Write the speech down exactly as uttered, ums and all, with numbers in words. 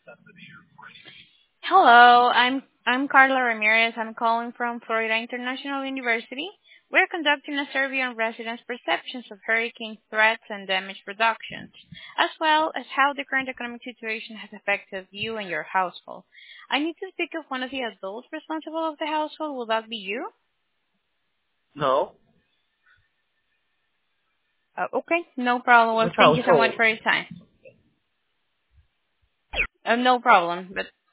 Hello, I'm I'm Carla Ramirez. I'm calling from Florida International University. We're conducting a survey on residents' perceptions of hurricane threats and damage reductions, as well as how the current economic situation has affected you and your household. I need to speak of one of the adults responsible of the household. Will that be you? No. Uh, okay, no problem. Well, Which thank you so much household? for your time. Uh, no problem. But